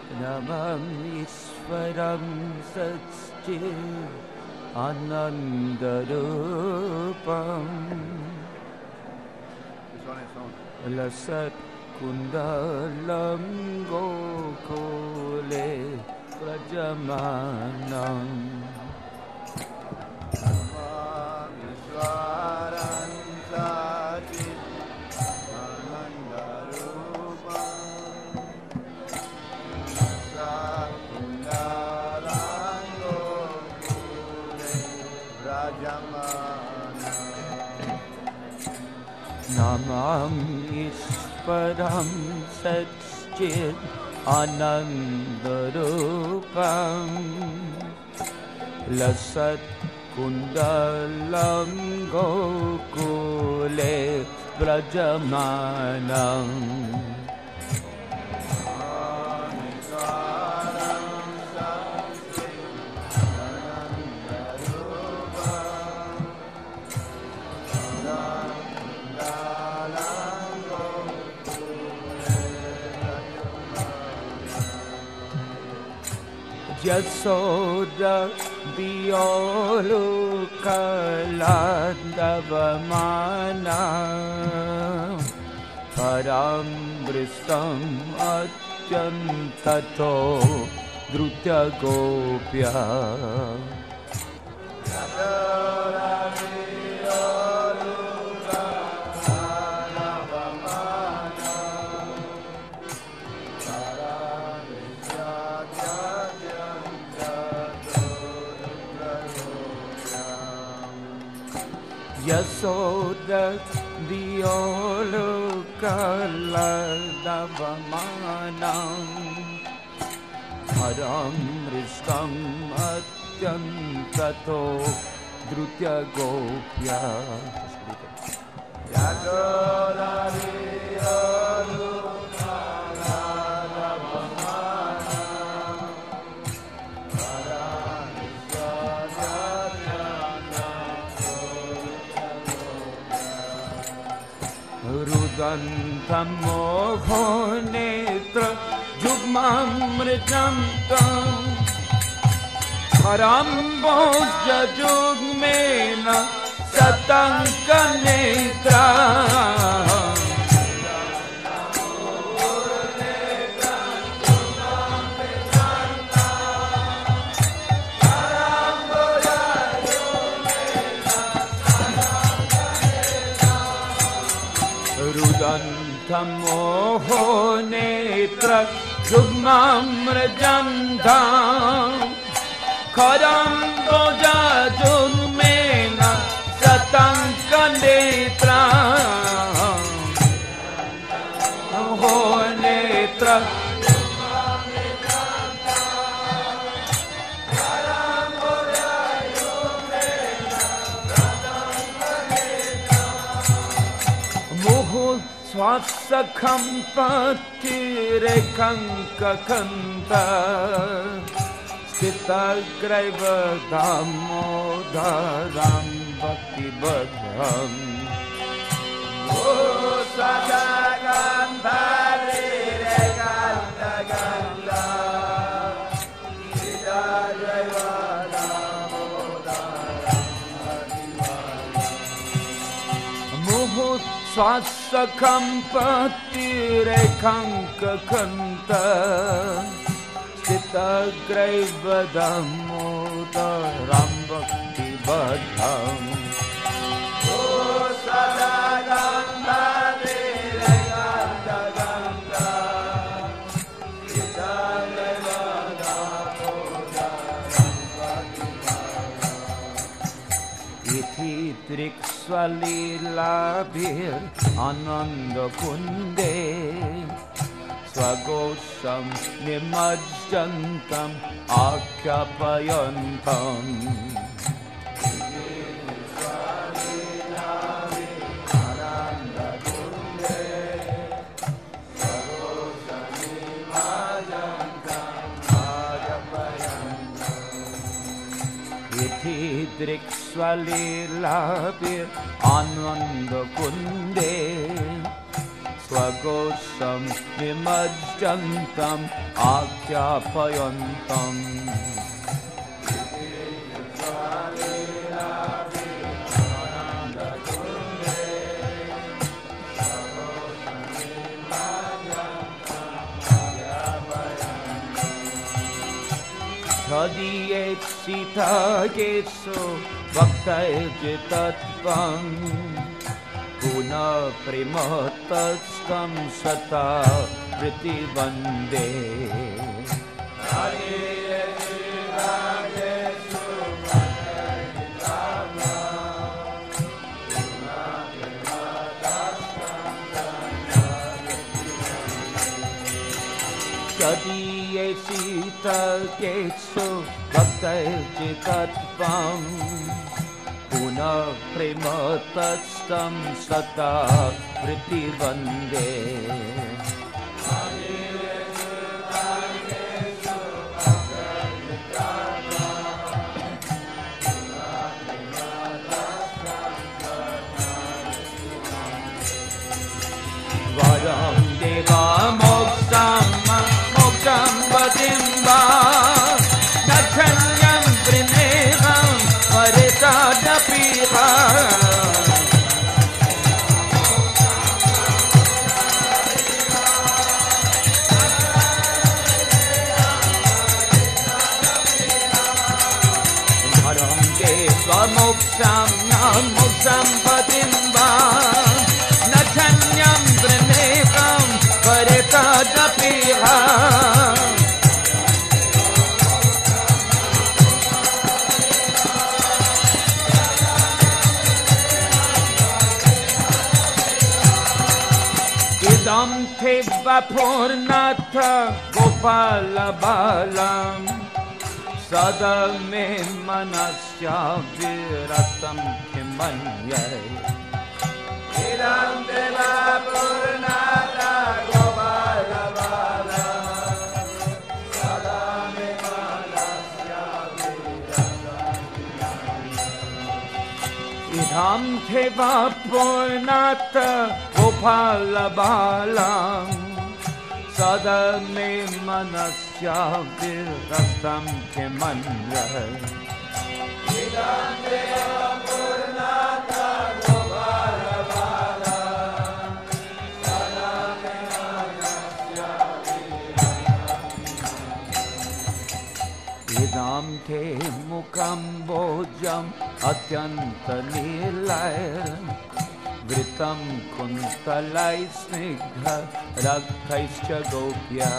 Namam Ishvaram Satchit Anandarupam Lasat Kundalam Gokule Prajamanam Namam Ishvaram Satchit Namam Ishvaram Satchit Anandarupam Lasat Kundalam Gokule Brajamanam Yasoda Diyolukaladavamana Paramristam Atyantato Drutya Gopya Yasoda Diyolukaladavamanam Paramristam Atyantato Drutya Gopya Yasoda Rudantam moho netra jugmamritam tam Haramboja jugmena satanka netra Rudantamoho netra jugmamrajandam Karamboja jugmena satanka netra Ho netra Swasakham patirekanka kanta Stitagraiva damodaram bhakti badham Swasakham patirekanka kanta Stitagraiva Swasakham patirekanka kanta Stitagraiva damodaram bhakti badham Swasakham patirekanka kanta Stitagraiva damodaram bhakti badham Iti Triksvalilabhir Ananda Kunde Swagosham Nimajjantam Akyapayantam Driksvalilabhir Ananda Kunde स्वगोषं निमज्जन्तं आख्यापयन्तम् Tadiyetsitayesu bhaktayjittatvam Puna primotastam sata pritibande Tadiyetsitayesu bhaktayjittatvam Puna primotastam sata pritibande Tadiyetsitayesu bhaktayjittatvam Puna primotastam sata pritibande Tadiyetsitayesu bhaktayjittatvam Varam deva moksam Jambadimba Nachanyam Prineham Varitadapiha Varam Deva Moksam Namoksam Padimba Nachanyam Prineham Varitadapiha Idam Teva Purnatha Gopala Balam Sada Me Manasya Viratam Himanyay Idam Teva Purnatha Gopala Balam Sada Me Manasya Viratam Himanyay Idam Teva Purnatha Gopala Balam Sada me manasya virastam himanyay Idam Deva Purnatha Gopala Balam Sada me manasya virastam Idam te mukam bojam atyanta nilayam Vritam kuntalai snigdha ragthaischa gopya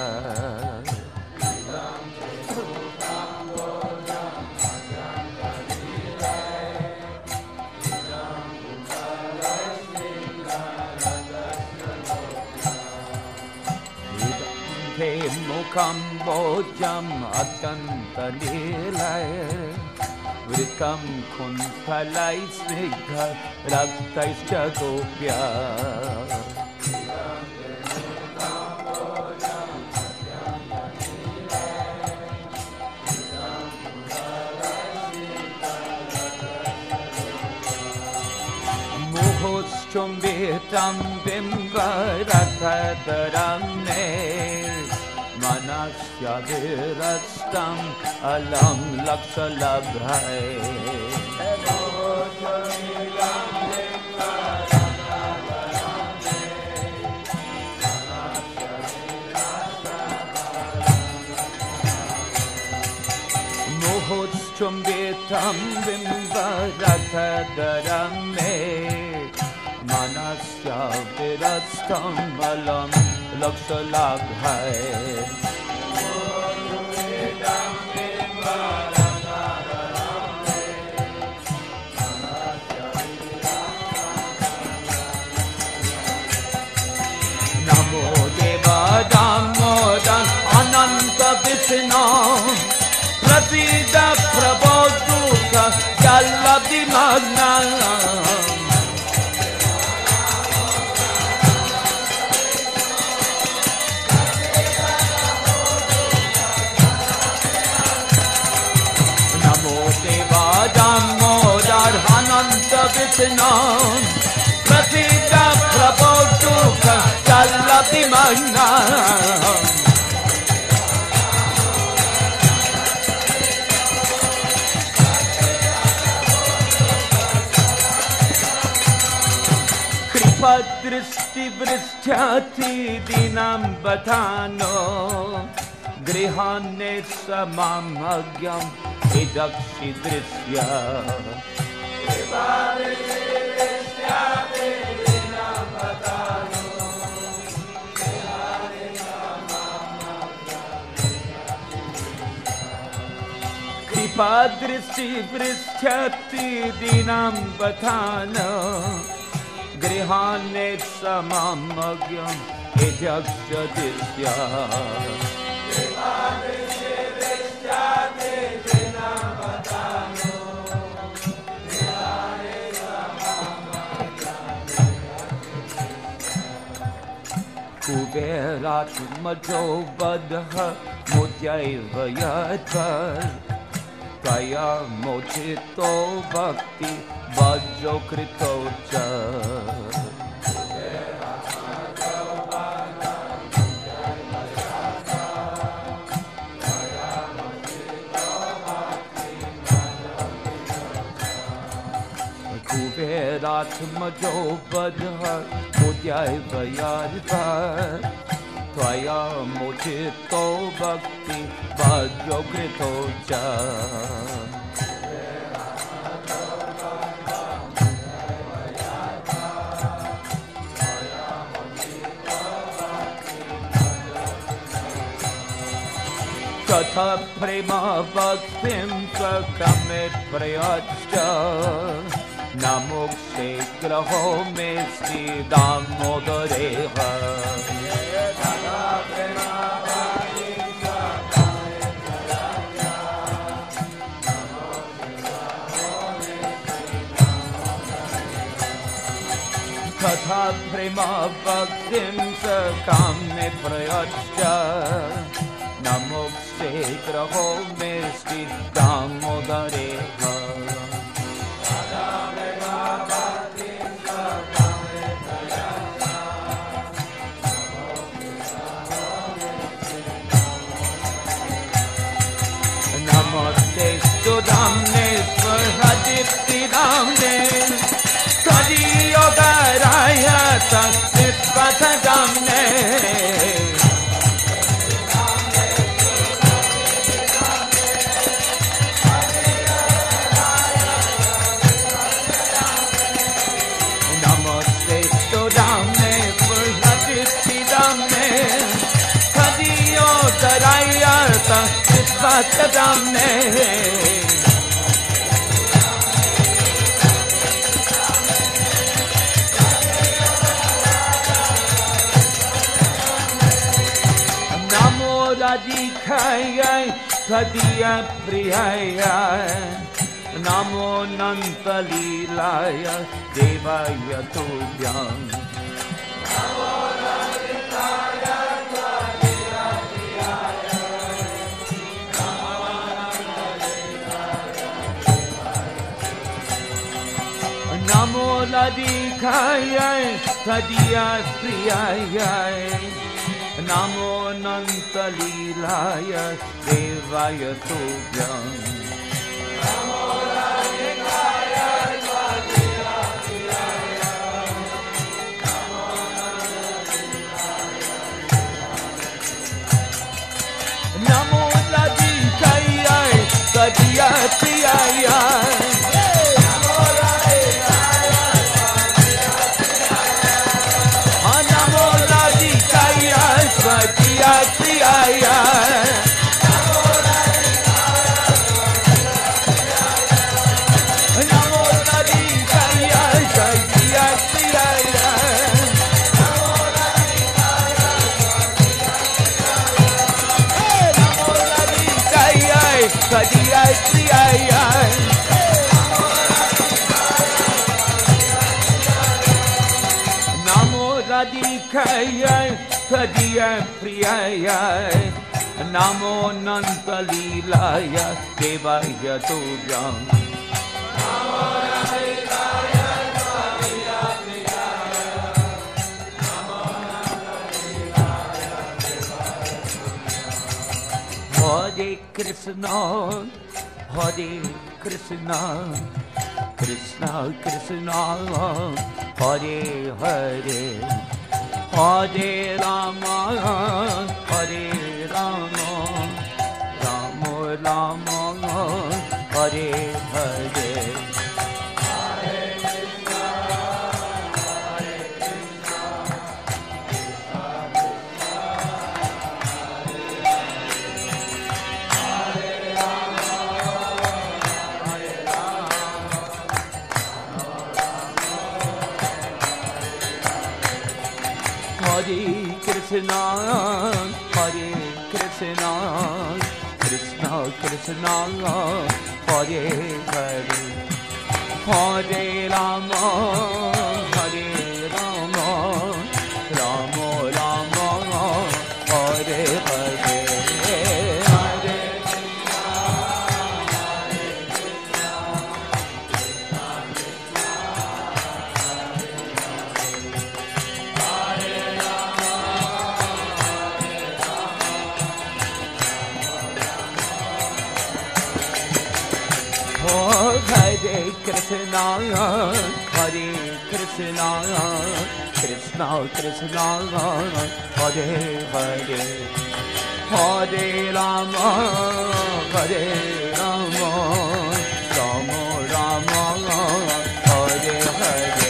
Idam te mukam bojam atyanta nilayam Vritam kuntalai snigdha ragthaischa gopya Idam te mukam bojam atyanta nilayam Vritam kuntalai snigdha ragtaischa gopya Muhostumbitam bimbaratadaram ne Manasya virastam alam laksalabhai Muhostumbitam bimbaratadaram ne Manasya virastam alam laksalabhai Namo Deva Damodan Ananta Vishnu Prasida Prabodhuka Jalabdi Magna Damodar Ananta Vishnu Prasida Prabodhuka Jalavimanam. Kripadristi vristhyati dinam batano grihane samamagyam idakshi drisya. Kripadristi vristhyati dinam batano grihane samamagyam. Kripadristi vristhyati dinam batano grihane samamagyam idakshadisya. Kripadristi vristhyati dinam batano grihane samamagyam. Kuberat madhobadha mudyaiva yadvar kaya mochito bhakti Vajjo krito cha. Kuberat majo badha mudyaiva yadvar Tvaya mochito bhakti Vajjo krito cha. Katha prema bhaktim sakamit prayachcha namukse graho mesti damodareha. Katha prema bhaktim sakamit prayachcha Katha prema bhaktim sakamit prayachcha namukse graho mesti damodareha. Katha prema bhaktim sakamit prayachcha namaste sudamne swarhadipti damne Kadiyogaraya tasnitpatha damne. Damne Namo Radhikaya Kadiya Priyaya Namo Nantalilaya Devaya Tubhyam. Namo Radhikaya Kadiya Priyaya Namo Radhikaya Kadiya Priyaya Namo Nantalilaya Devaya Tubhyam. Namo Radhikaya Kadiya Priyaya Namo Nantalilaya Namo Radhikaya Kadiya Priyaya Radhikaya Kadiya Priyaya Namo Nantalilaya Devaya Tubhyam. Namo Radhikaya Kadiya Priyaya Namo Nantalilaya Hare Krishna, Hare Krishna, Krishna Krishna, Hare Hare, Hare Rama, Hare Rama, Rama Rama, Hare Hare. Hare Krishna, Hare Krishna, Krishna Krishna, Hare Hare, Hare Rama, Hare Rama, Rama Rama, Hare Hare. Hare Krishna, Hare Krishna, Krishna Krishna, Hare Hare, Hare Rama, Hare Rama, Rama Rama, Hare Hare.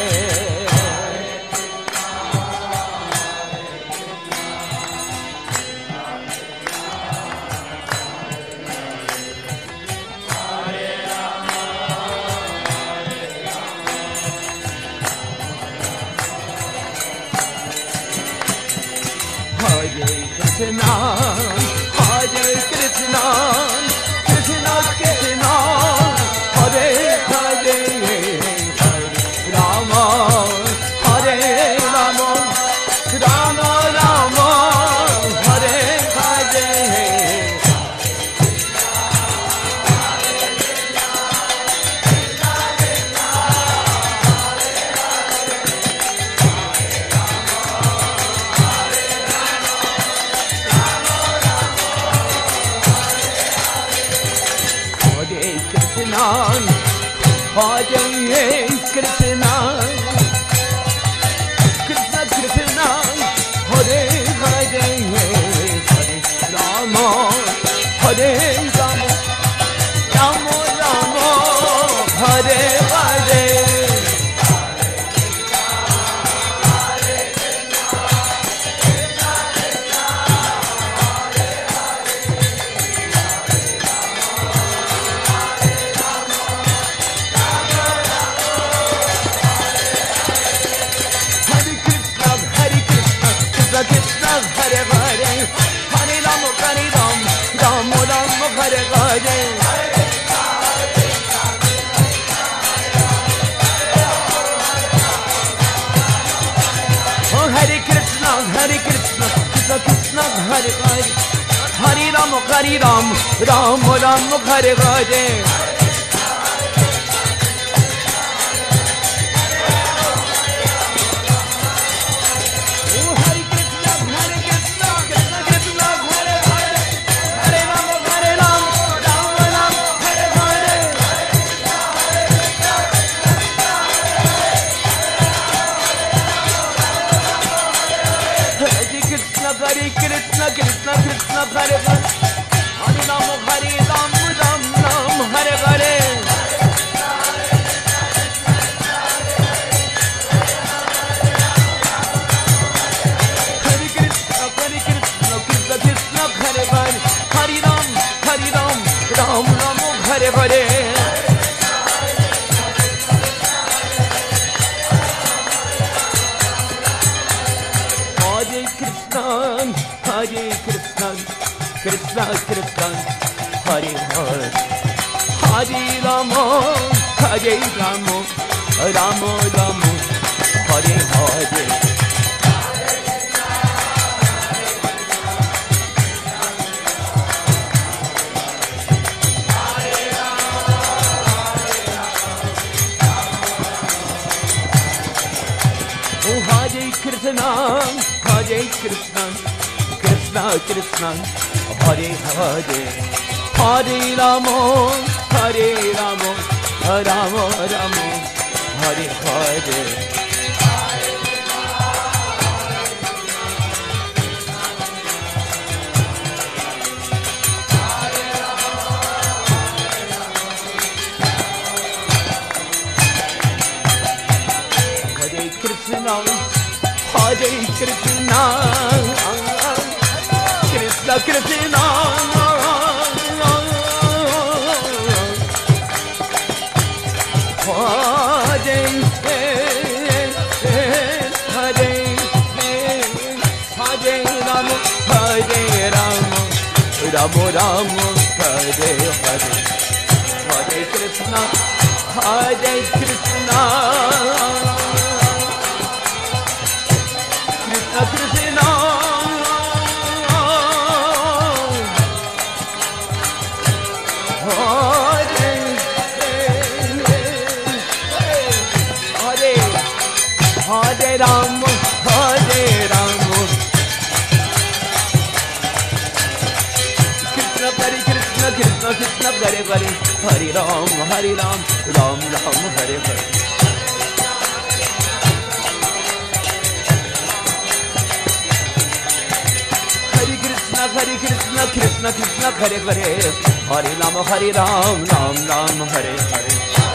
Hare Krishna, Hare Krishna, Krishna Krishna, Hare Hare, Hare Rama, Hare Rama, Rama Rama, Hare Hare. Hare Krishna, Krishna Krishna, Hare Hare, Hare Rama, Hare Rama, Rama Rama, Hare Hare. Krishna Hare Hare, Hare Rama, Hare Rama, Rama Rama, Hare Hare. Oh Hare Krishna, Hare Krishna, Krishna Krishna, Hare Hare, Hare Rama, Hare Rama, Rama Rama, Hare Hare. Hare Krishna, Krishna Krishna, Hare Hare, Hare Rama, Hare Rama, Rama Rama, Hare Hare. Hare Krishna, Krishna Krishna, Hare Hare, Hare Rama, Rama Rama, Hare Hare. Hare Krishna, Krishna Krishna, Hare Hare, Hare Rama, Rama Rama, Hare Hare. Oh Hare Krishna, Krishna Krishna, Hare Hare, Hare Rama, Hare Rama, Rama Rama, Hare Hare. Krishna, Hare Krishna, Krishna Krishna, Hare Hare, Hare Rama, Hare Rama, Rama Rama, Hare Hare, Hare Krishna, Hare Krishna. Krishna, Hare Hare Rama, Hare Rama, Krishna Hare Krishna, Krishna Krishna Hare Hare, Hare Ram, Hare Ram, Ram Ram, Hare Hare. Hare Krishna, Krishna Krishna, Hare Hare, Hare Rama, Hare Ram, Ram Ram, Hare Hare.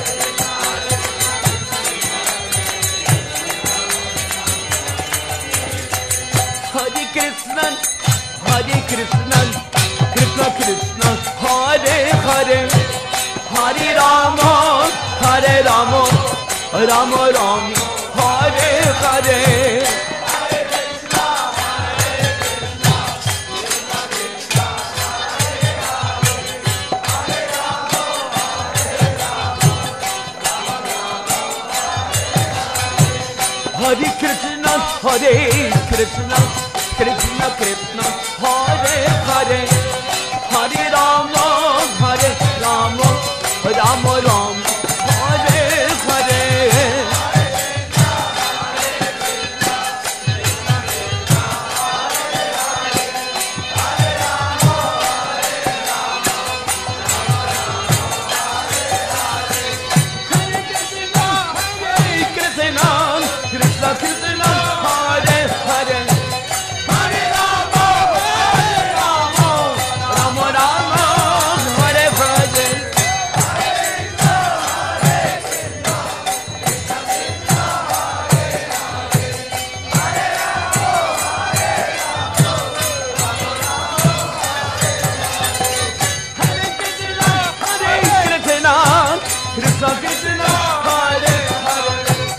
Hare Krishna, Hare Krishna, Krishna Krishna, Hare Hare, Hare Rama, Hare Rama, Rama Rama, Hare Hare. Hare Krishna, Hare Krishna, Krishna Krishna, Hare Hare, Hare Rama, Hare Rama, Rama Rama, Hare Hare. Krishna Krishna, Hare Hare, Hare Rama, Hare Rama, Rama Rama, Hare Hare. Krishna Krishna, Hare Hare.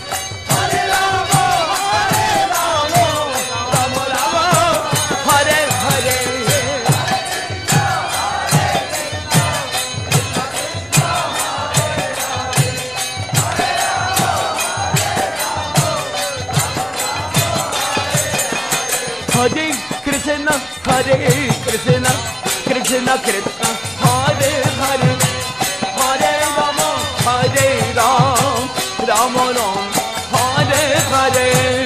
Hare Krishna, Hare Krishna, Krishna Krishna, Hare Hare, Hare Rama, Hare Ram, Rama Ram, Hare Hare.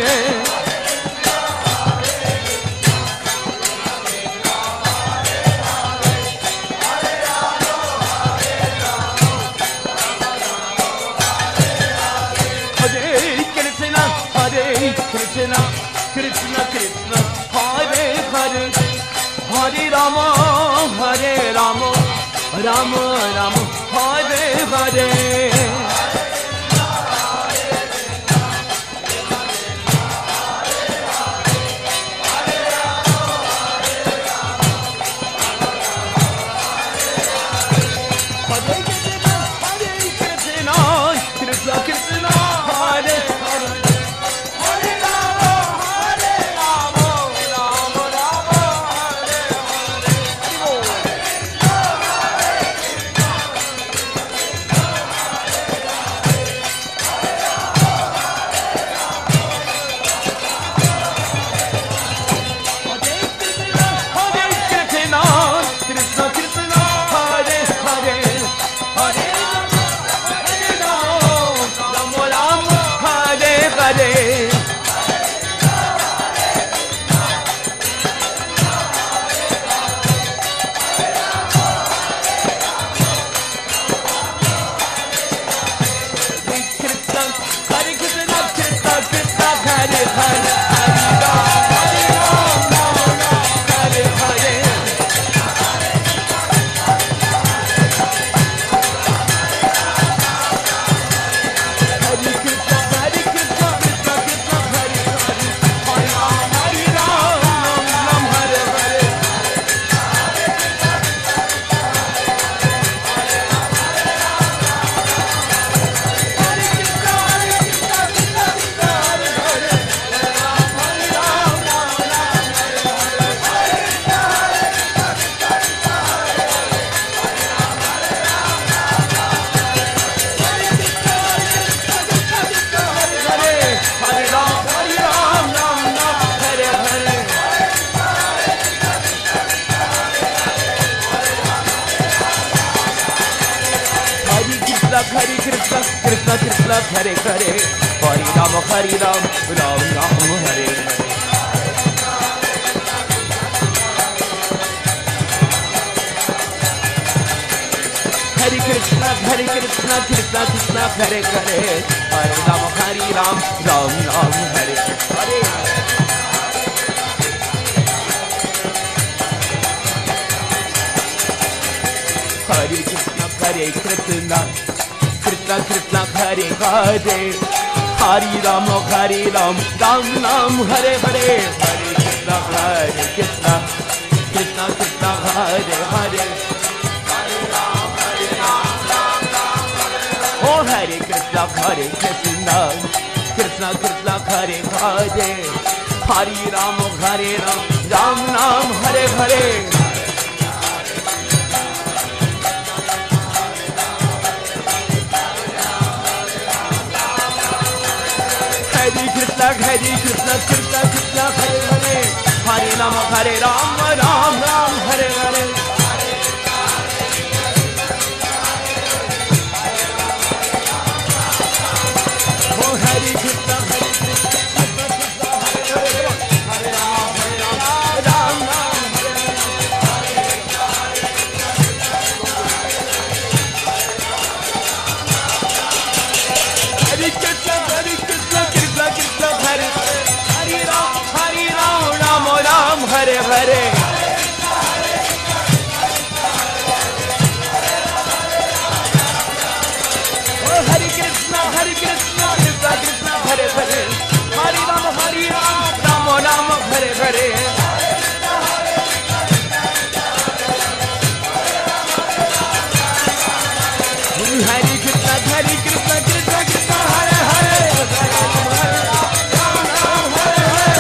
Krishna, Krishna Krishna, Hare Hare, Hare Rama, Hare Rama, Rama Rama, Hare Hare. Krishna Krishna, Hare Hare. Hare Krishna, Krishna Krishna Hare Hare, Hare Rama, Ram Ram Hare Hare. Hare Krishna, Krishna Krishna Hare Hare, Hare Rama, Ram Ram Hare Hare. Hare Krishna, Krishna Krishna Hare Hare, Hare Rama, Ram Ram Hare Hare. Hare Krishna, Krishna Krishna Hare Hare. Oh Hare Krishna, Krishna Krishna Hare Hare, Hare Rama, Ram Ram Hare Hare. Hare Krishna, Krishna Hare Hare, Hare Rama, Ram Ram Hare Hare. Hare Krishna, Krishna Hare Hare, Hare Rama, Ram Ram Hare Hare. Hare Krishna, Krishna Hare Hare, Hare Rama, Ram Hare Hare. Hare Krishna, Krishna Hare Hare, Hare Rama, Ram Hare Hare. Hare Krishna, Krishna Hare Hare, Hare Rama, Ram Hare Hare.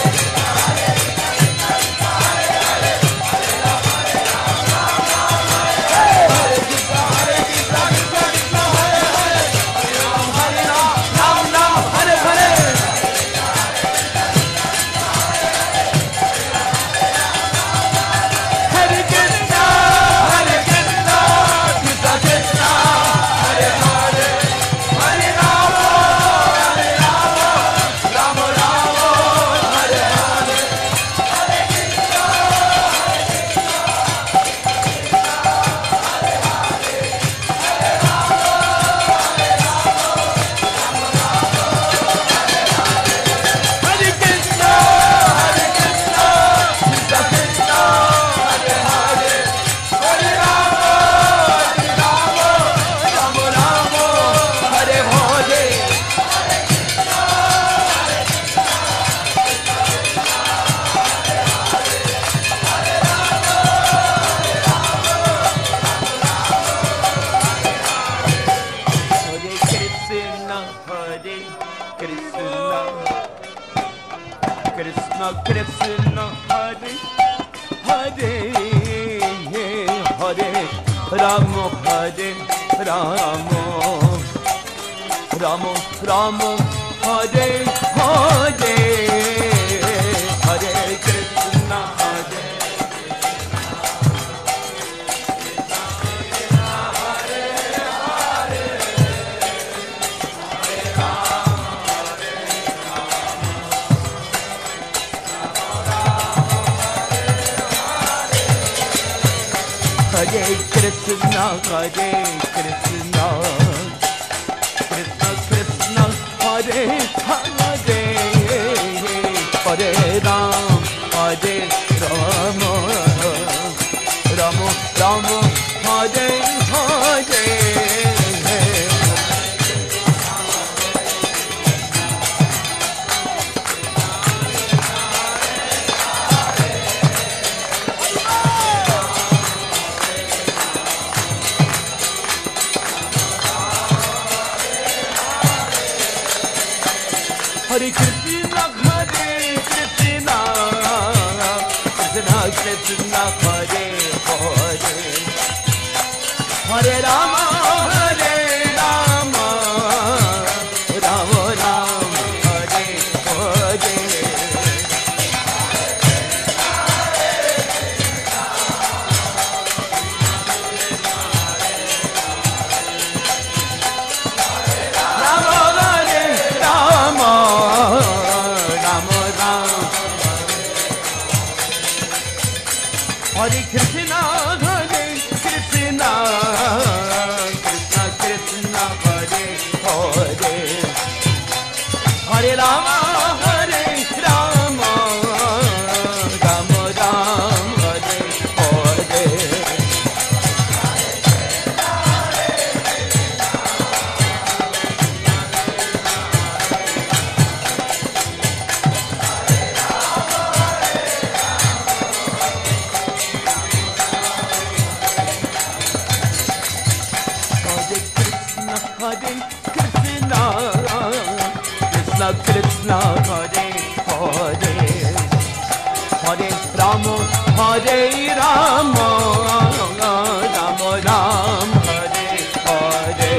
Krishna Krishna Hare Hare, Hare Rama, Rama Rama Hare Hare, Hare Krishna, Hare Hare Krishna, Krishna Krishna Hare Hare, Hare Rama, Rama Rama Hare Hare. Hare Krishna, Krishna Krishna Hare Hare, Hare Rama, Rama Rama Hare Hare. Hare Krishna, Krishna Krishna, Hare Hare, Hare Rama, Hare Rama, Rama Rama, Hare Hare. Krishna, Hare Hare, Hare Rama, Hare Rama, Rama Rama, Hare Hare.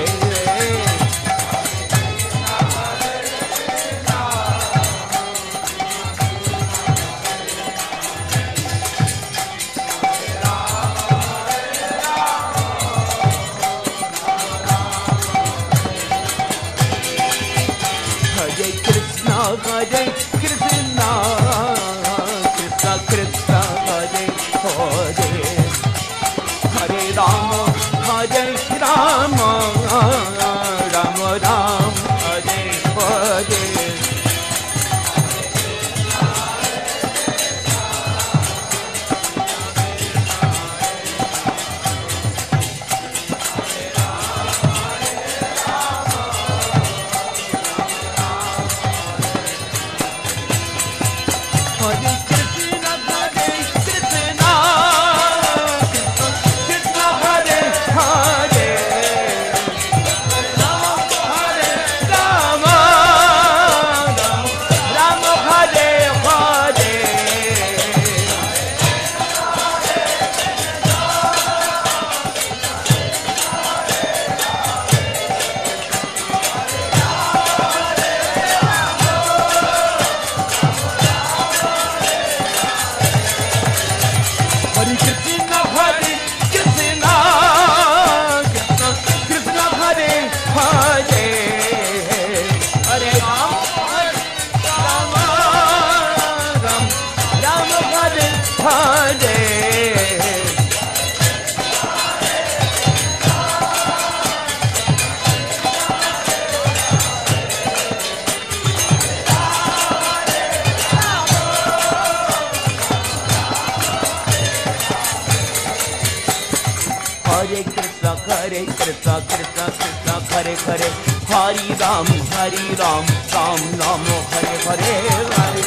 Hare Krishna, Krishna Krishna, Hare Hare, Hare Rama, Hare Rama, Rama Rama, Hare Hare. Hare Krishna, Krishna Krishna, Hare Hare, Hari Ram, Ram Ram, Hare Hare, Hare.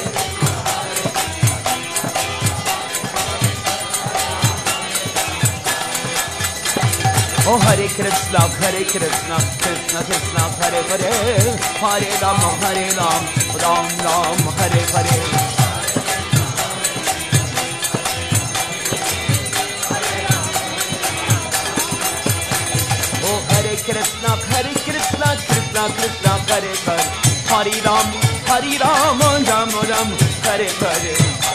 Oh Hare Krishna, Krishna Krishna, Hare Hare, Hare Ram, Ram Ram, Hare Hare. Krishna, Krishna Krishna, Hare Hare, Hari Ram, Ram Ram, Hare Hare.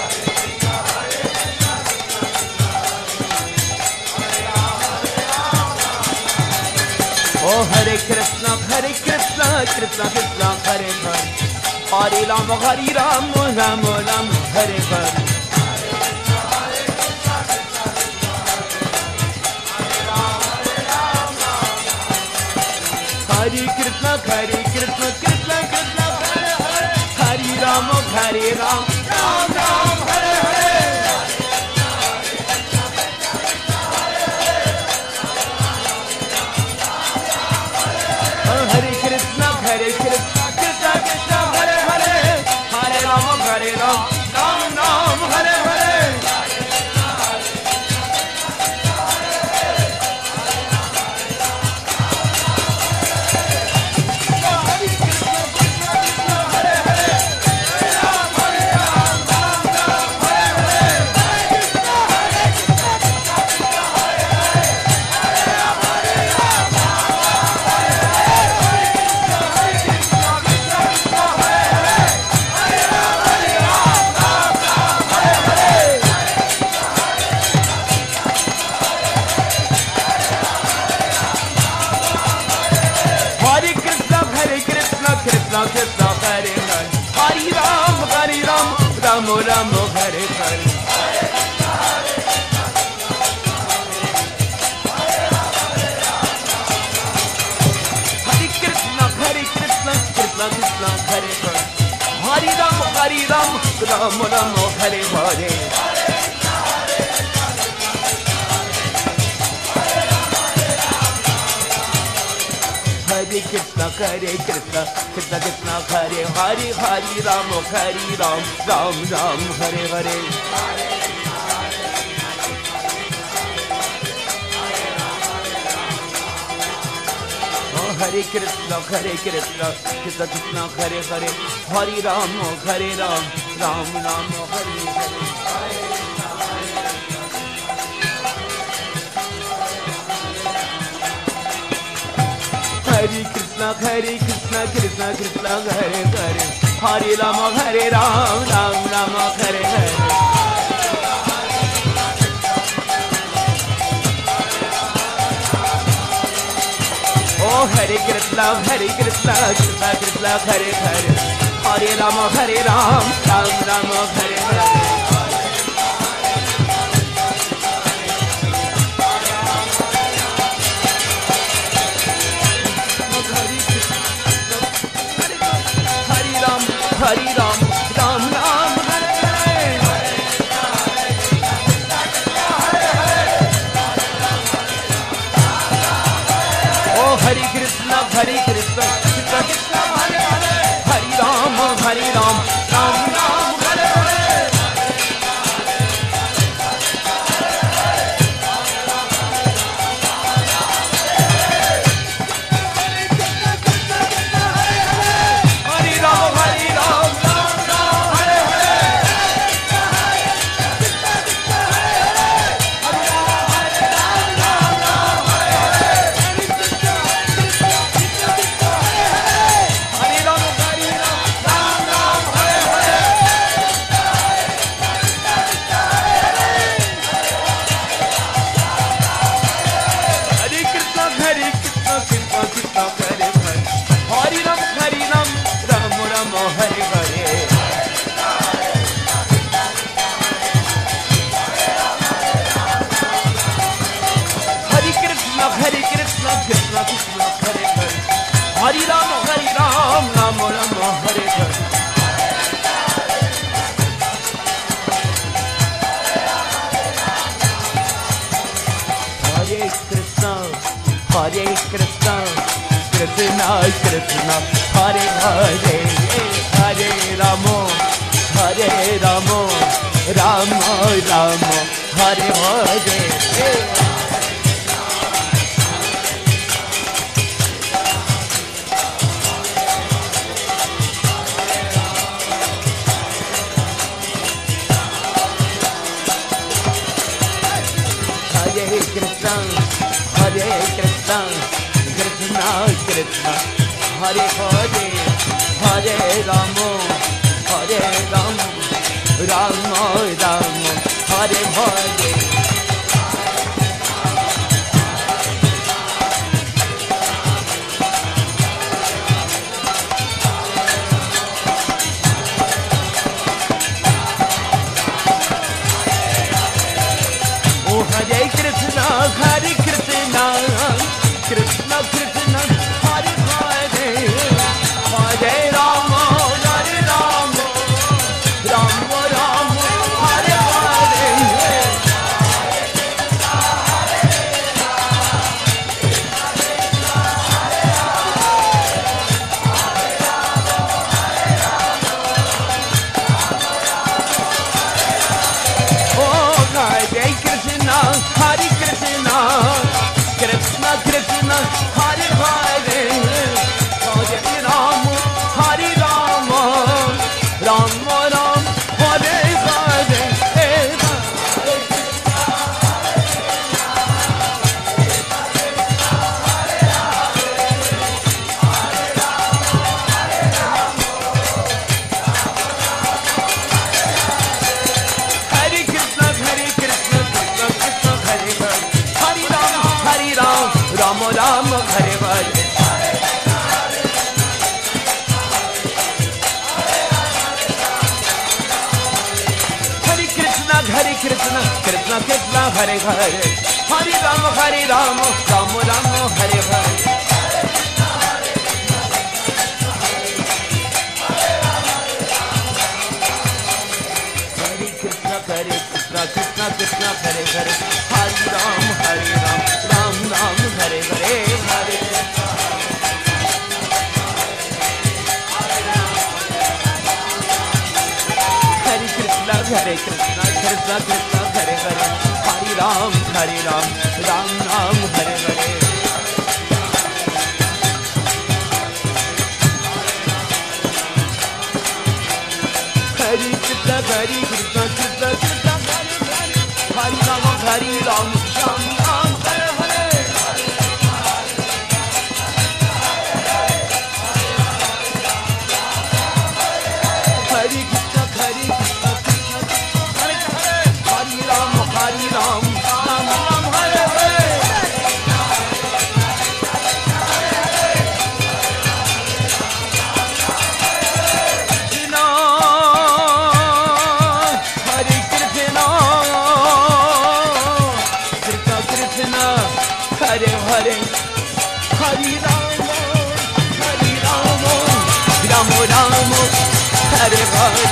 Oh Hare Krishna, Krishna Krishna, Hare Hare, Hari Ram, Ram Ram, Hare Hare. Hare Krishna, Krishna Krishna, Hare Hare, Hari Ram, Ram Ram, Hare Hare. Hare Krishna, Krishna Krishna, Hare Hare, Hare Ram, Ram Ram, Hare Hare. Krishna, Hare Hare, Hari Ram, Ram Ram, Hare Hare. Krishna Krishna Hare Hare Hare Ram Ram Ram Hare Hare Hare Krishna Krishna Krishna Hare Hare Hare Ram Ram Ram Hare Hare Hare Krishna Krishna Krishna Hare Hare Hare Ram Ram Ram Hare Hare Hare Krishna Krishna Krishna Hare Hare Hare Ram Ram Ram Hare Hare Oh Hare Krishna Krishna Krishna Hare Hare Hare Ram Ram Ram Hare Hare Hare Ram Ram Ram Hare Hare Oh Hare Krishna Krishna Krishna Hare Hare Hare Ram Ram Ram Hare Hare Hare Ram Ram Ram Hare Hare Hare Krishna Krishna Krishna Hare Hare Hare Ram Ram Ram Hare Hare Krishna Krishna Krishna Hare Hare Hare Ram Ram Ram Hare Hare Oh Hare Krishna Krishna Krishna Hare Hare Hare Ram Ram Ram Hare Hare Oh Hare Krishna Krishna Krishna Hare Hare Hare Ram Ram Ram Hare Hare Hare Krishna Krishna Krishna Hare Hare Hare Ram Ram Ram Hare Hare Krishna Hare Hare Hare Ram Ram Ram Hare Hare Krishna Krishna Krishna Hare Hare Hare Ram Ram Ram Hare Hare Hare Krishna Krishna Krishna Hare Hare Hare Ram Ram Ram Hare Hare Hare Krishna Krishna Krishna Hare Ram Ram Ram Hare Hare Hare Krishna Hare Ram Ram Ram Hare Hare Hare Hare Hare Rama Rama Rama Hare Hare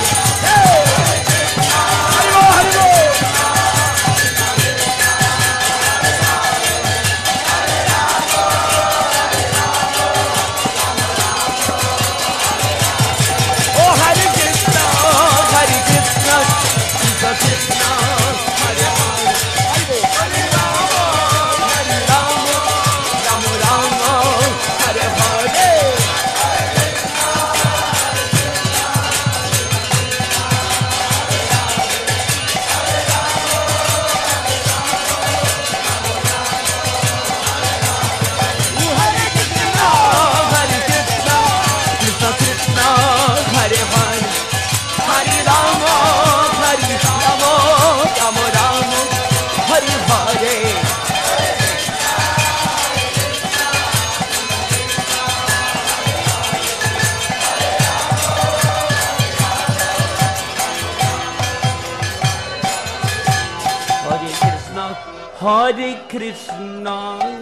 Hare Krishna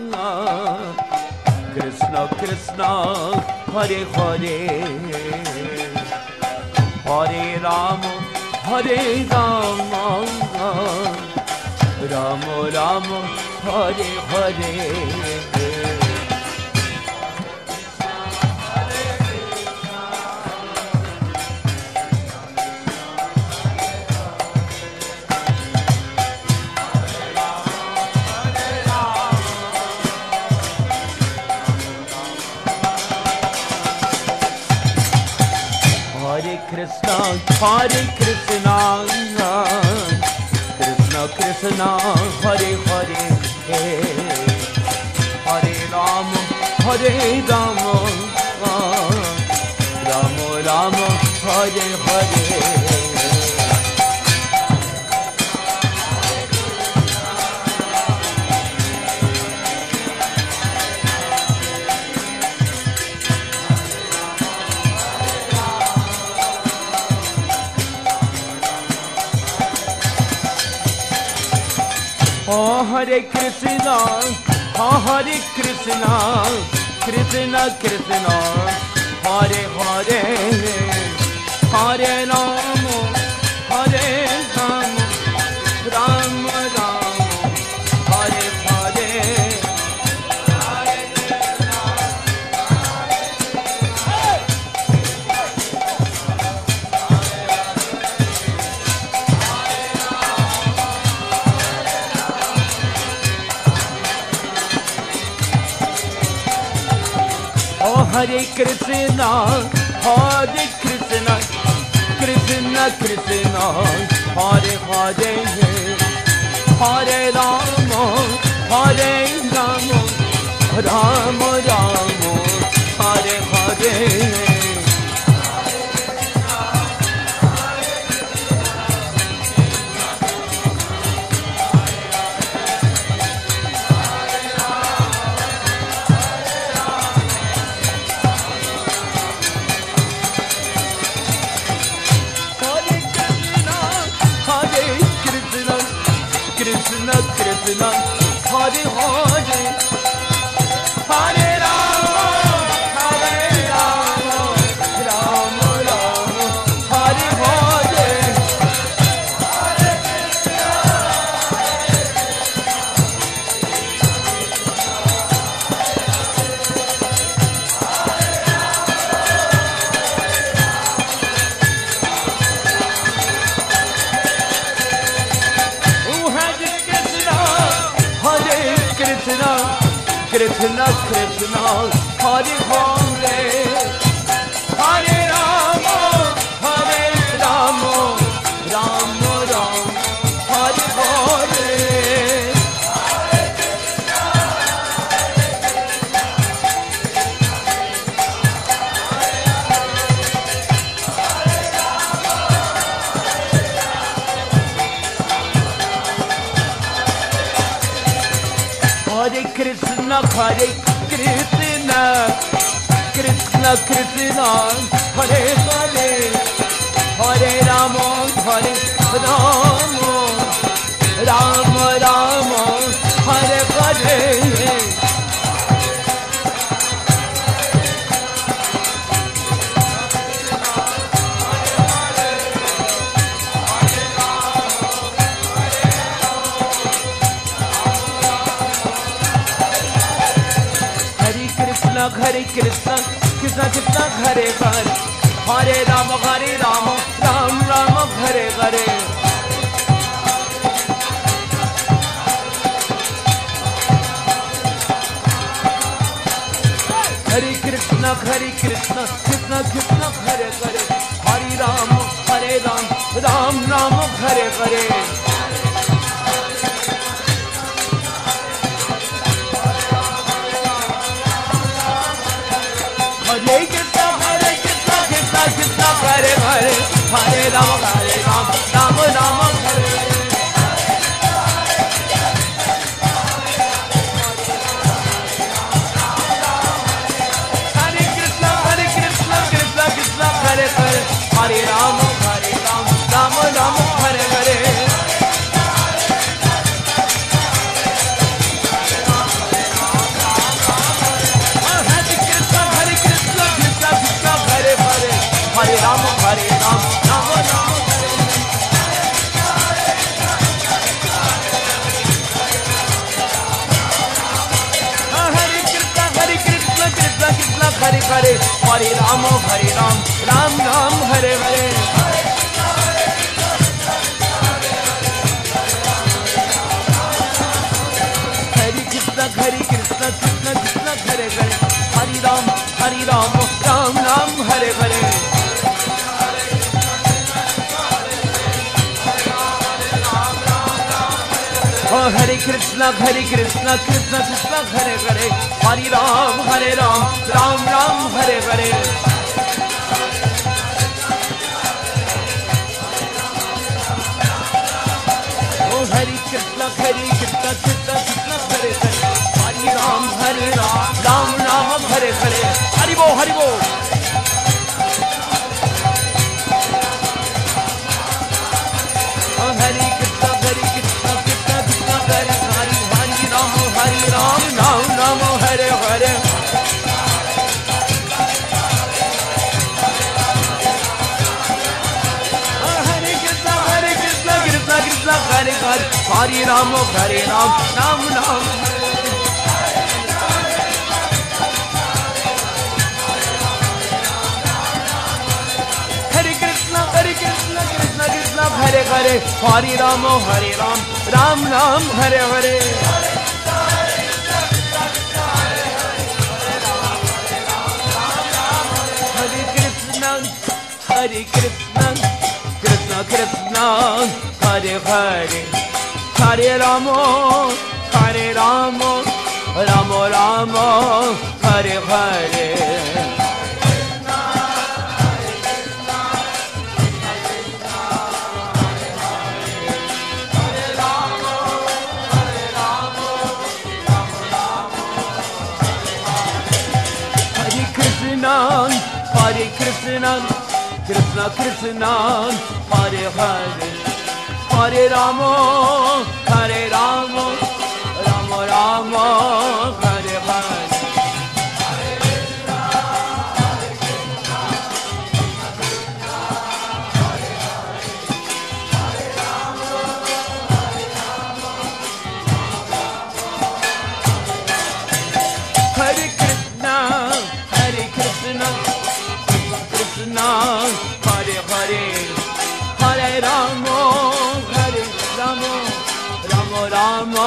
Krishna Krishna Hare Hare Hare Rama Rama Rama Hare Hare Krishna Hare Krishna Krishna Krishna Hare Hare Hare Rama Rama Rama Hare Hare Hare Krishna Krishna Krishna Hare Hare Hare Rama Rama Rama Hare Hare Hare Krishna Krishna Krishna Hare Hare Hare Rama Rama Rama Hare Hare Krishna Krishna Hare Hare Hare Rama Rama Hare Hare Hare Krishna Krishna Hare Hare Hare Rama Hare Rama Rama Rama Hare Hare Hare Krishna Krishna Krishna Krishna Hare Hare Hare Rama Hare Rama Rama Rama Hare Hare Hare Krishna Krishna Krishna Hare Hare Hare Rama Ram Ram Hare Hare Hare Krishna Krishna Krishna Hare Hare Hare Rama Ram Ram Hare Hare Hare Krishna Krishna Hare Hare Hare Rama Ram Ram Hare Hare Krishna Krishna Krishna Hare Hare Hare Rama Ram Ram Hare Hare Hare Rama Ram Ram Hare Krishna Krishna Hare Hare Hare Rama Ram Ram Hare Hare Hare Krishna Krishna Hare Hare Hare Rama Ram Ram Hare Hare Hare Krishna Krishna Hare Hare Hare Ram Ram Hare Hare Oh Hare Krishna Krishna Hare Hare Hare Ram Ram Hare Hare Hari Bol Hari Bol Oh Hare Krishna Krishna Hare Hare Hare Ram Ram Hare Hare Hare Krishna Krishna Hare Hare Hare Ram Ram Hare Krishna Krishna Hare Hare Hare Ram Ram Hare Hare Hare Krishna Krishna Krishna Hare Hare Hare Rama Rama Hare Hare Hare Krishna Krishna Hare Hare Hare Rama Rama Hare Hare Rama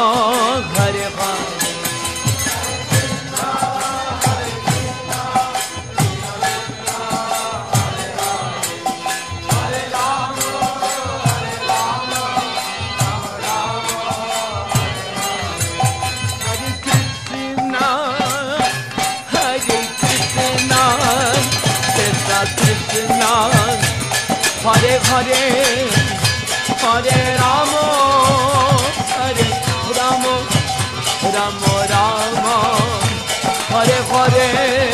Hare Hare Rama Hare Rama Rama Rama Hare Hare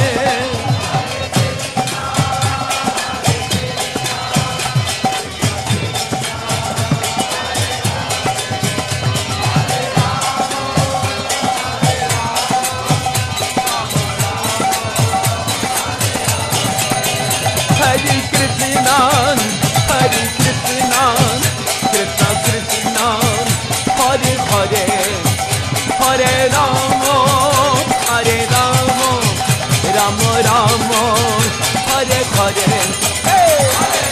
Hare Krishna, Hare Krishna, Krishna Krishna, Hare Hare, Hare Rama, Hare Rama, Rama Rama, Hare Hare. Hey!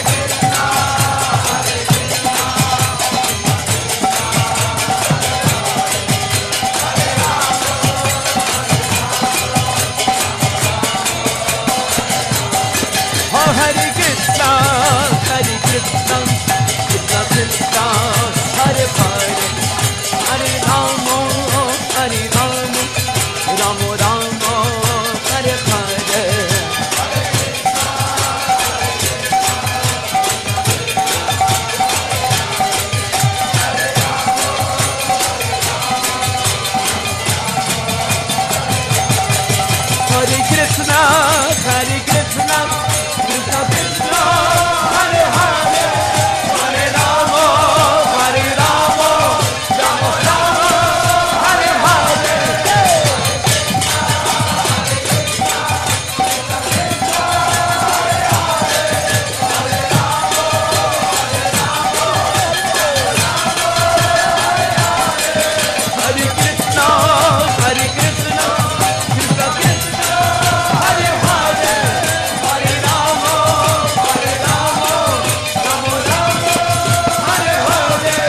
Hare Krishna, Hare Krishna, Krishna Krishna, Hare Hare, Hare Rama, Hare Rama, Rama Rama, Hare Hare. Hare Krishna, Hare Krishna, Krishna Krishna, Hare Hare, Hare Rama, Hare Rama, Rama Rama, Hare Hare. Hare Krishna, Hare Krishna, Krishna Krishna, Hare Hare, Hare Rama, Hare Rama, Rama Rama, Hare Hare.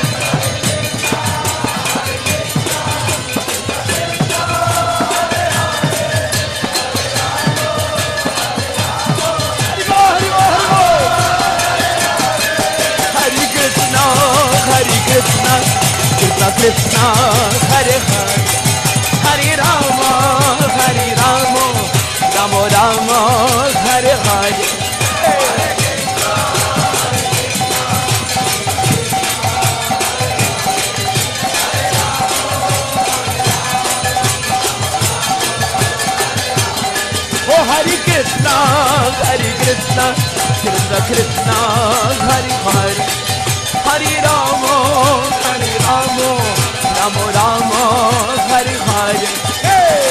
Hare Krishna, Hare Krishna, Krishna Krishna, Hare Hare, Hare Rama, Hare Rama, Rama Rama, Hare Hare. Oh Hare Krishna, Hare Krishna, Krishna Krishna, Hare Hare, Hare Rama, Hare Rama, Rama Rama, Hare Hare. Hey!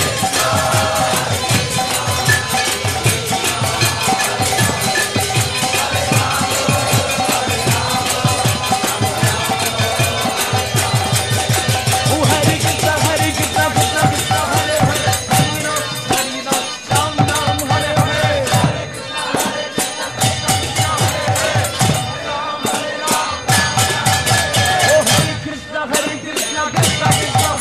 Oh Hare Krishna, Hare Krishna, Krishna Krishna, Hare Hare, Hare Rama, Ram Ram, Hare Hare. Oh Hare Krishna, Hare Krishna, Krishna Krishna,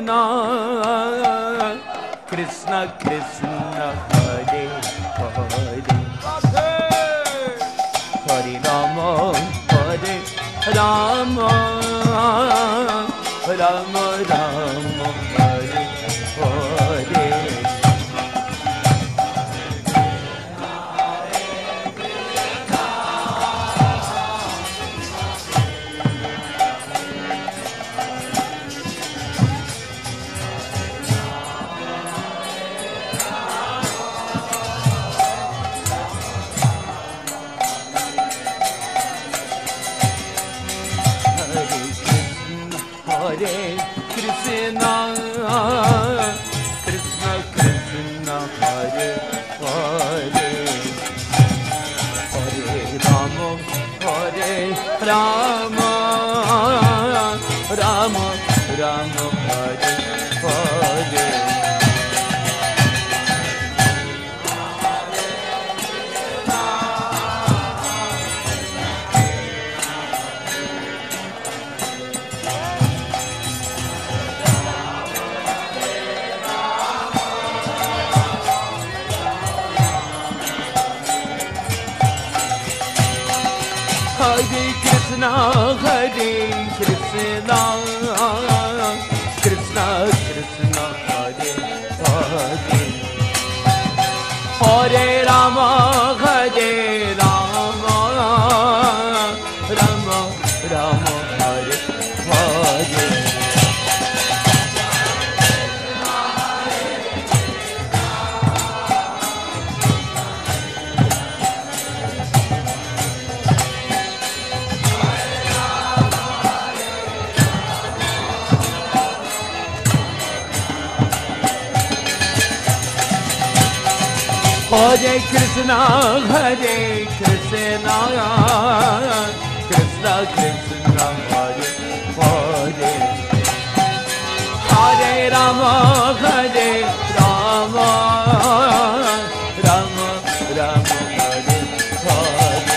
Krishna Krishna Krishna Hare Hare Hare Rama Hare Rama Rama Rama Hare Hare Hare Krishna Krishna Krishna Hare Hare Hare Rama Hare Rama Rama Rama Hare Hare Hare Krishna Hare Krishna Krishna Krishna Hare Hare Hare Rama Hare Rama Rama Rama Hare Hare Hare Krishna Hare Krishna Krishna Krishna Hare Hare Hare Rama Hare Rama Rama Rama Hare Hare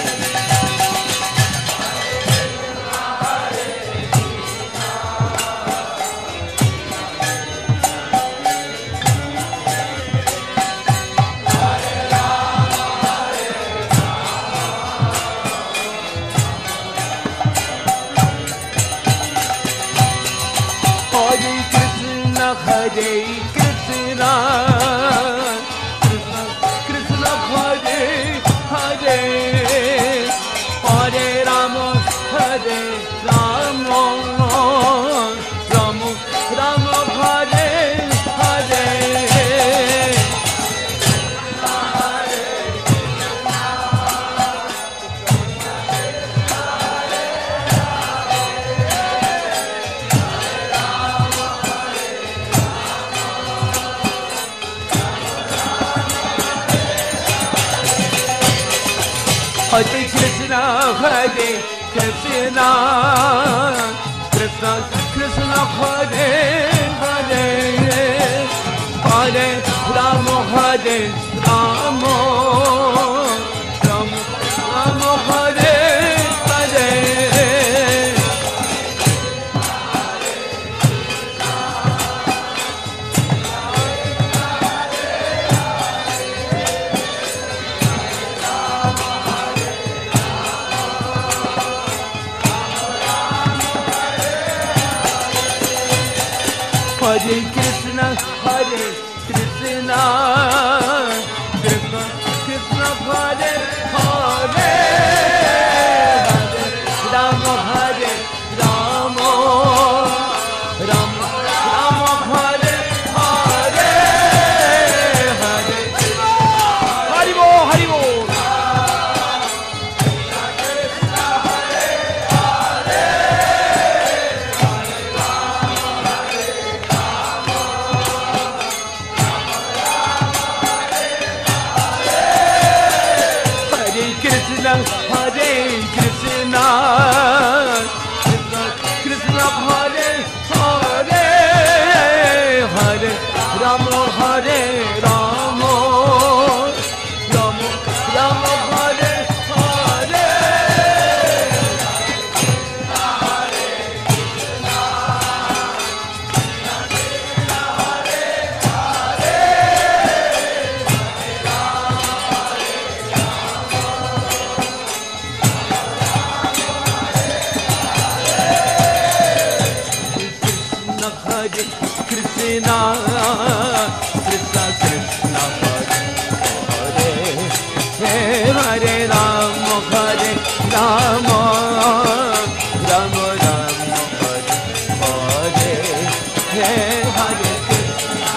Hare Krishna Krishna Krishna Hare Hare Hare Rama Hare Rama Rama Rama Hare Hare Hare Krishna Hare Krishna Krishna Krishna Hare Hare Hare Rama Hare Rama Rama Rama Hare Hare Hare Krishna Hare Krishna Krishna Krishna Hare Hare Hare Rama Hare Rama Rama Rama Hare Hare Hare Hari Bol Hari Bol Hare Krishna, Krishna Krishna Hare Hare, Hare Rama, Hare Rama, Rama Rama, Hare Hare, Hare Krishna,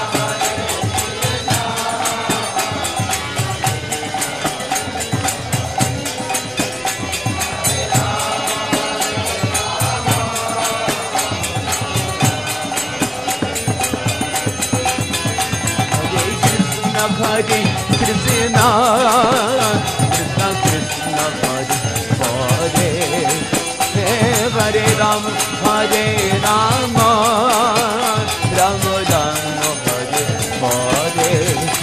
Hare Krishna, Krishna Krishna Hare Hare, Hare Rama, Hare Rama, Rama Rama, Hare Hare,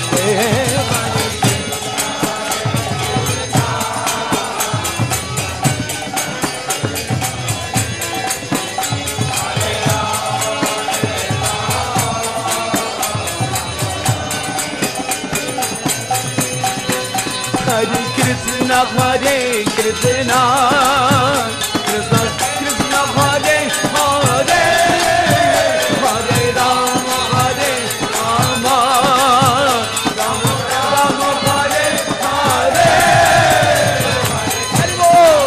Hare Krishna, Hare Krishna, Krishna Krishna Hare Hare, Hare Rama, Hare Rama, Rama Rama, Hare Hare, Hare Bol.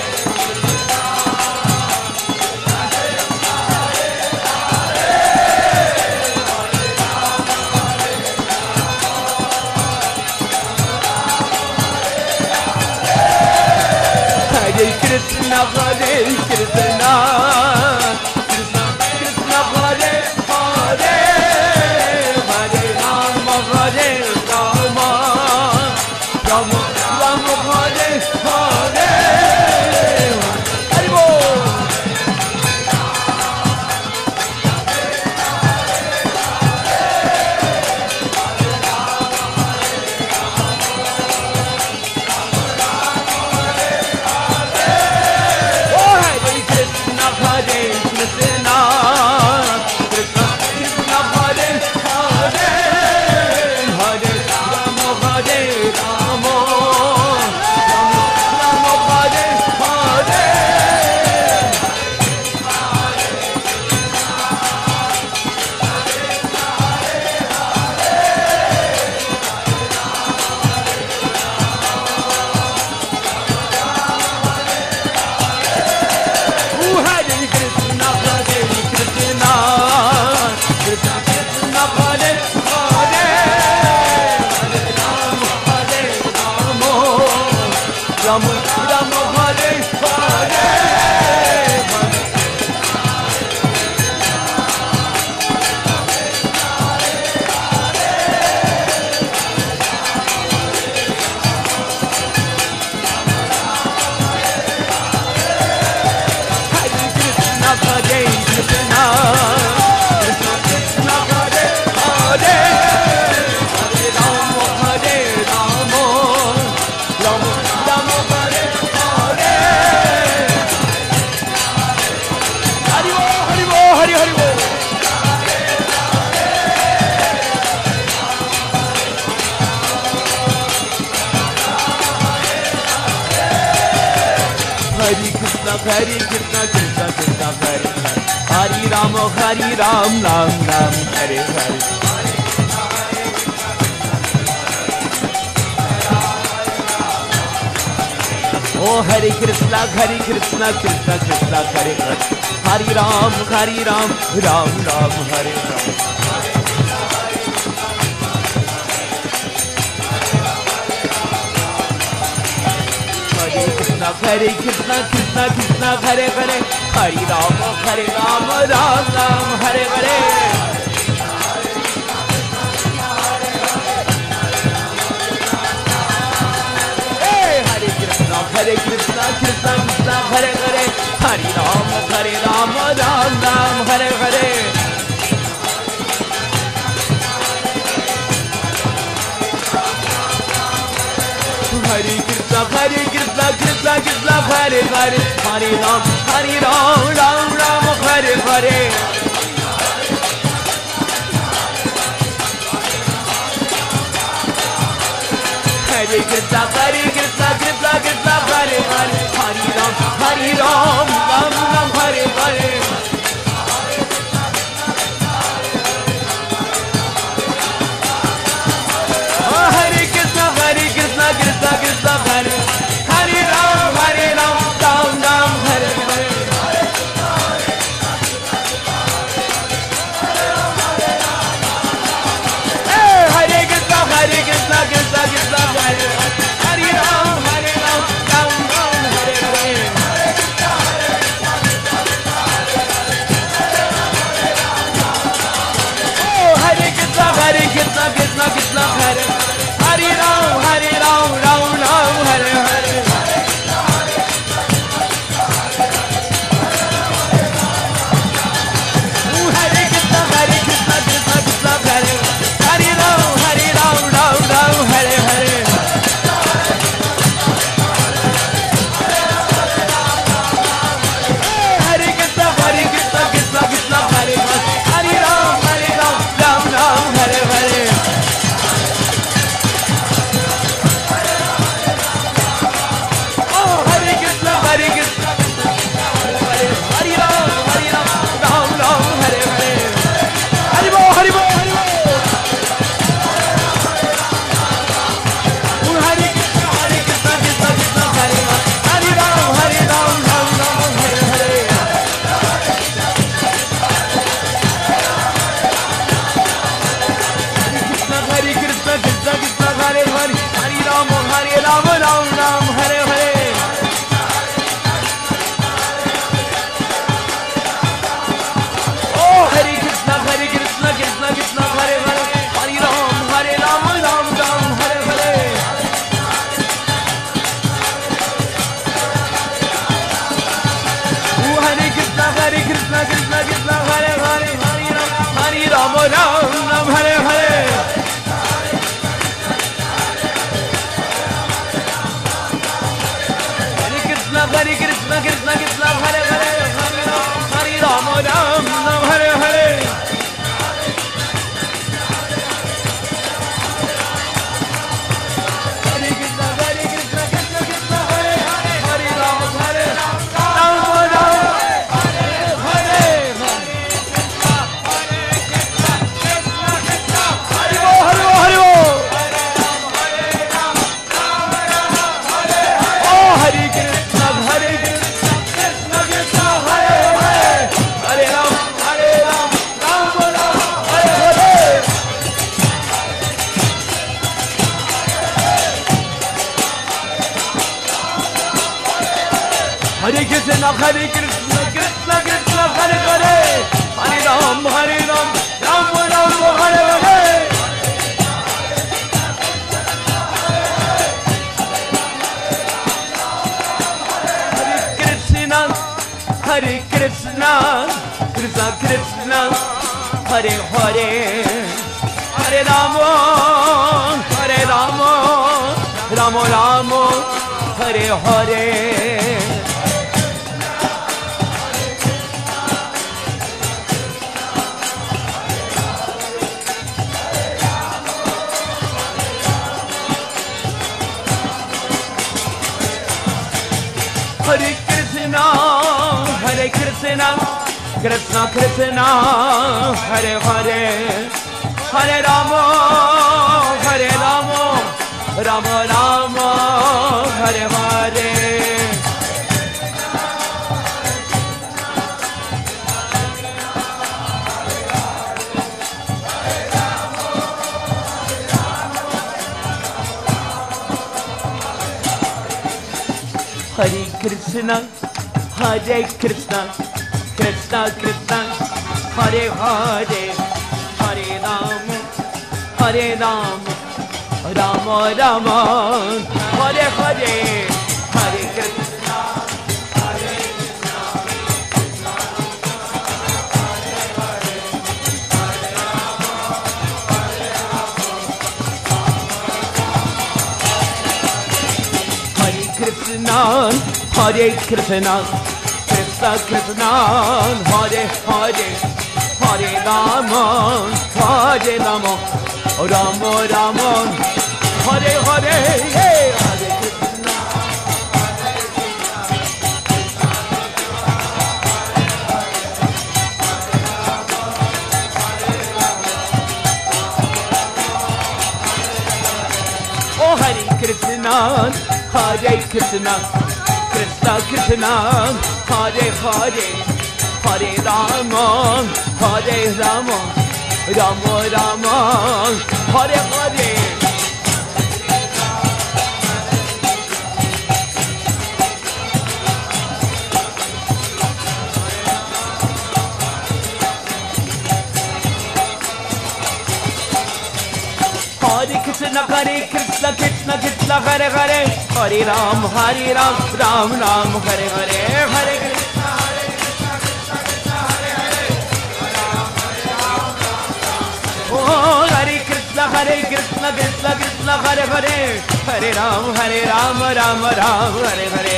Hare Krishna, Hare Krishna, Krishna Krishna Hare Hare, Hare Rama, Hare Rama, Rama Rama, Hare Hare, Hare Bol. Rama Rama, Hare Hare, Hare Krishna, Hare Krishna, Krishna Krishna Hare Hare, Hare Rama, Hare Rama, Rama Rama, Hare Hare, Hari Bol, Hari Bol, Hari Hari Bol. Hare Krishna, Hare Krishna, Krishna Krishna Hare Hare, Hari Rama, Hari Ram, Ram Ram, Hare Hare. Oh Hare Krishna, Hare Krishna, Krishna Krishna Hare Hare, Hari Ram, Ram Ram, Hare Hare. Hare Krishna, Krishna Krishna Hare Hare, Hari Ram, Ram Ram, Hare Hare. Hare Krishna, Krishna Krishna Hare Hare, Hari Ram, Ram Ram, Hare Hare. Hare Krishna, Krishna Krishna Hare Hare, Hari Ram, Ram Ram, Hare Hare. Hare Krishna, Krishna Krishna Hare Hare, Hari Ram, Ram Ram, Hare Hare. Ram Ram Hare Hare. Hare Krishna Krishna Krishna Hare Hare, Hare Ram Ram Ram Hare Hare. Hare Krishna Krishna Krishna Hare Hare, Hare Ram Ram Ram Hare Hare. Hare Krishna Krishna Krishna Hare Hare, Hare Ram Ram Ram Hare Hare. Hare Krishna Krishna Krishna Hare Hare, Hare Ram Ram Ram Hare Hare. Hare Krishna Krishna Krishna Hare Hare, Hare Ram Ram Ram Hare Hare, Hare Krishna Krishna Hare Krishna Krishna Krishna Hare Hare, Hare Rama Rama Rama Hare Hare, Hare Krishna. Oh Hare Krishna Krishna Krishna Krishna Hare Hare, Hare Rama Rama Rama Hare Hare. Hare Krishna Krishna Krishna Hare Hare, Hare Ram Ram Ram Hare Hare, Hare Krishna Krishna Hare Hare, oh Hare Krishna Krishna Krishna Hare Hare, Hare Ram Ram Hare Hare.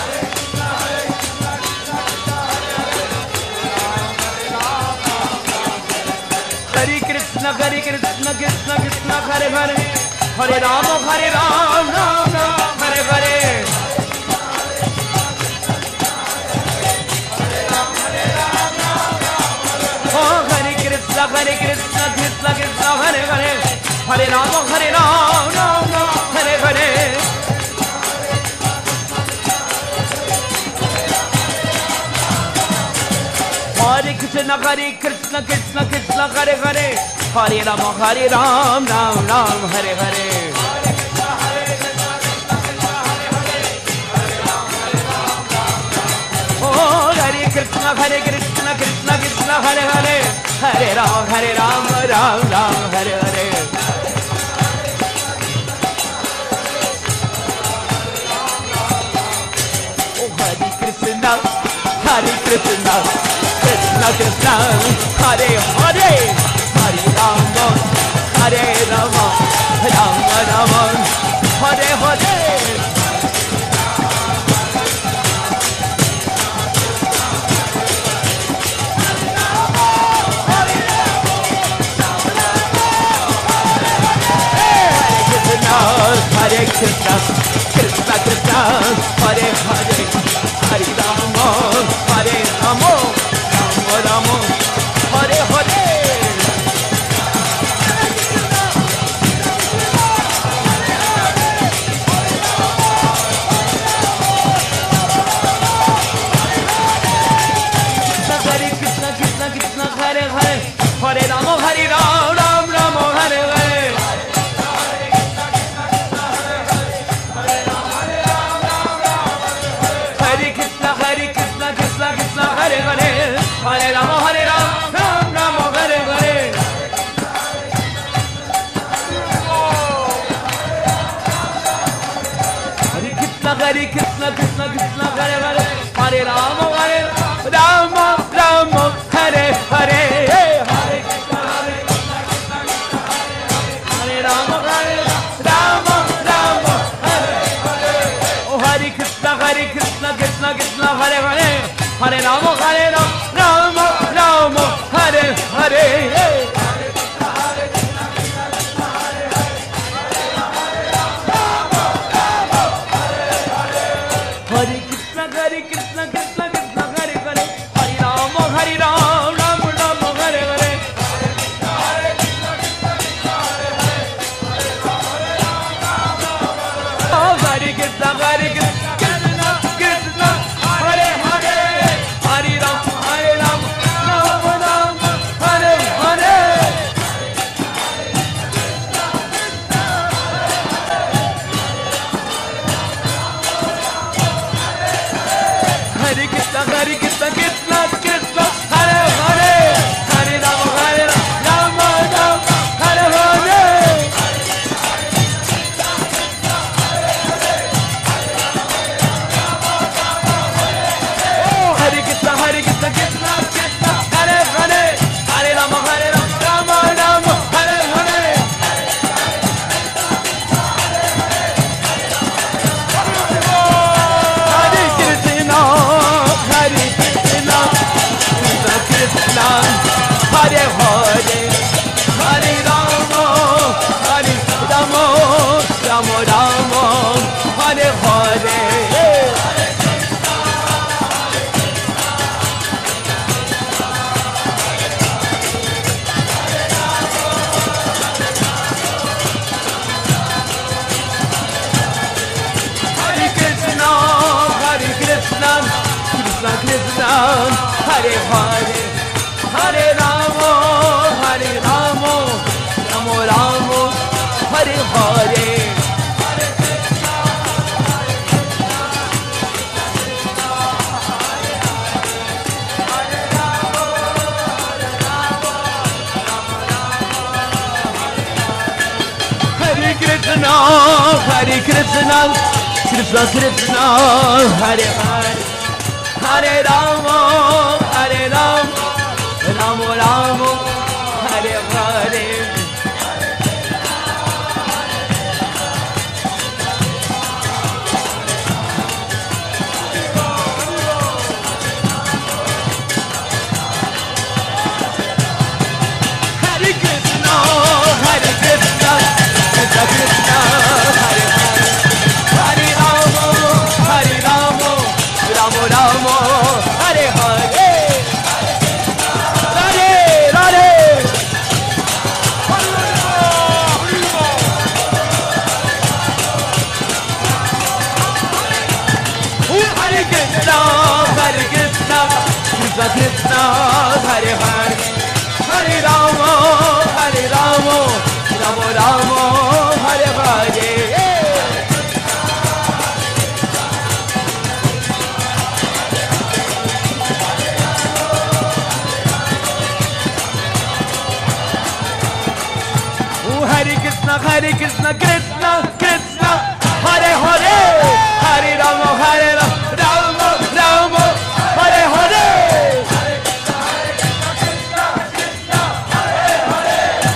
Hare Krishna Krishna Krishna Hare Hare, Hare Ram Ram Hare Hare. Oh Hare Krishna Krishna Krishna Hare Hare, Hare Ram Ram Hare Hare. Hare Krishna Krishna Krishna Hare Hare, Hare Ram Ram Hare Hare. Oh Hare Krishna Krishna Krishna Hare Hare, Hare Ram Ram Hare Hare. Oh Hare Krishna Krishna Krishna Hare Hare, Hare Rama, Hare Rama, Rama Rama, Hare Hare. Hare Krishna, Krishna Krishna, Hare Hare, Hare Rama, Hare Rama, Rama Rama, Hare Hare. Hare Krishna, Krishna Krishna, Hare Hare, Hare Rama, Hare Rama, Ram Rama, Hare Hare. Hare Hare, Hare Rama, Hare Rama, Ram Rama, Hare Hare. Hare Krishna, Krishna Krishna, Hare Hare, Hare Rama, Hare Rama, Rama, Hare Hare. Hare Krishna, Hare Rama, Hare Rama, Rama, Hare Hare. Oh, Hare Krishna, Krishna Krishna, Hare Hare. Hare Rama, Hare Rama, Rama, Hare Hare. Hare Krishna, Krishna Krishna, Hare Hare, Hare Rama, Hare Rama, Rama Rama, Hare Hare. Oh, Hare Krishna, Krishna Krishna, Hare Hare. Hare Rama, Hare Rama, Rama Rama, Hare Hare. Hare Krishna, Krishna Krishna, Hare Hare. Hare Rama, Rama Rama, Hare Hare. Oh, Hare Krishna, Krishna Krishna, Hare Hare. Hare Rama, Rama Rama, Hare Hare. Hare Krishna, Krishna Krishna, Hare Hare. Hare Rama, Rama, Rama Rama, Hare Hare. Hare Krishna, Krishna Krishna, Hare Hare. Hare Rama, Rama Rama, Hare Hare. Hare Krishna, Krishna Krishna, Hare Hare. Hare Rama, Rama Rama, Hare Hare. Hare Krishna, Krishna Krishna, Hare Hare. Hare Rama, Rama Rama, Hare Hare. Radhe Radhe. Hare Krishna, Krishna Krishna, Hare Hare. Hare Rama, Rama Rama, Hare Hare. Hare Krishna, Krishna Krishna, Hare Hare. Hare Rama, Rama Rama, Hare Hare.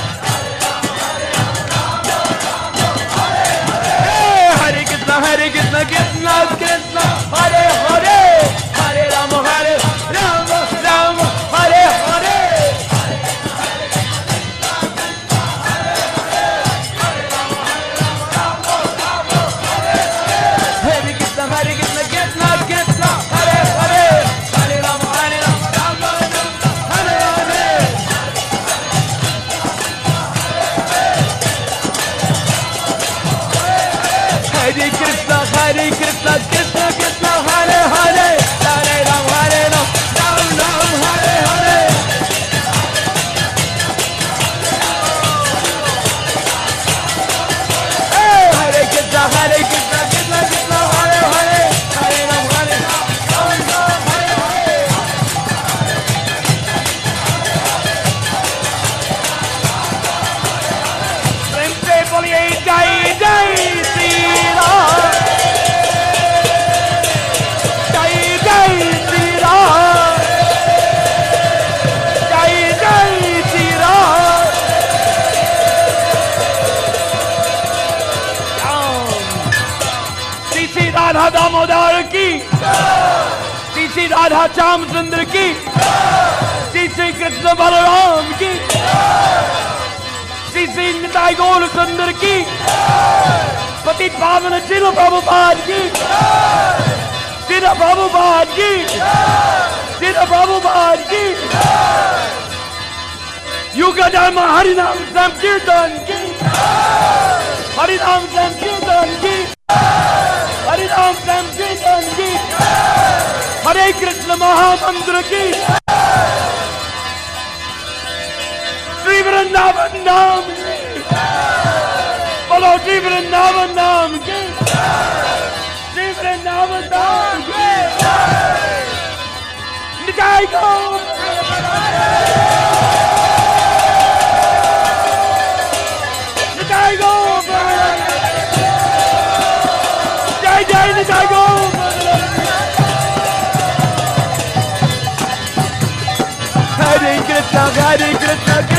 Radha Shyam सुंदर की, श्री श्री कृष्ण बलराम की, श्री श्री निताई गौर सुंदर की, पति पावन श्रील प्रभुपाद की, श्रील प्रभुपाद की, श्रील प्रभुपाद की। युग धर्म हरिनाम संकीर्तन की, हरिनाम संकीर्तन की, हरिनाम संकीर्तन की, हरे कृष्ण महामंत्र की, श्री वृंदावन नाम की, बोलो श्री वृंदावन नाम की, श्री वृंदावन नाम की, निताई गौर, निताई गौर, जय जय निताई गौर। Hare Krishna, Hare Krishna.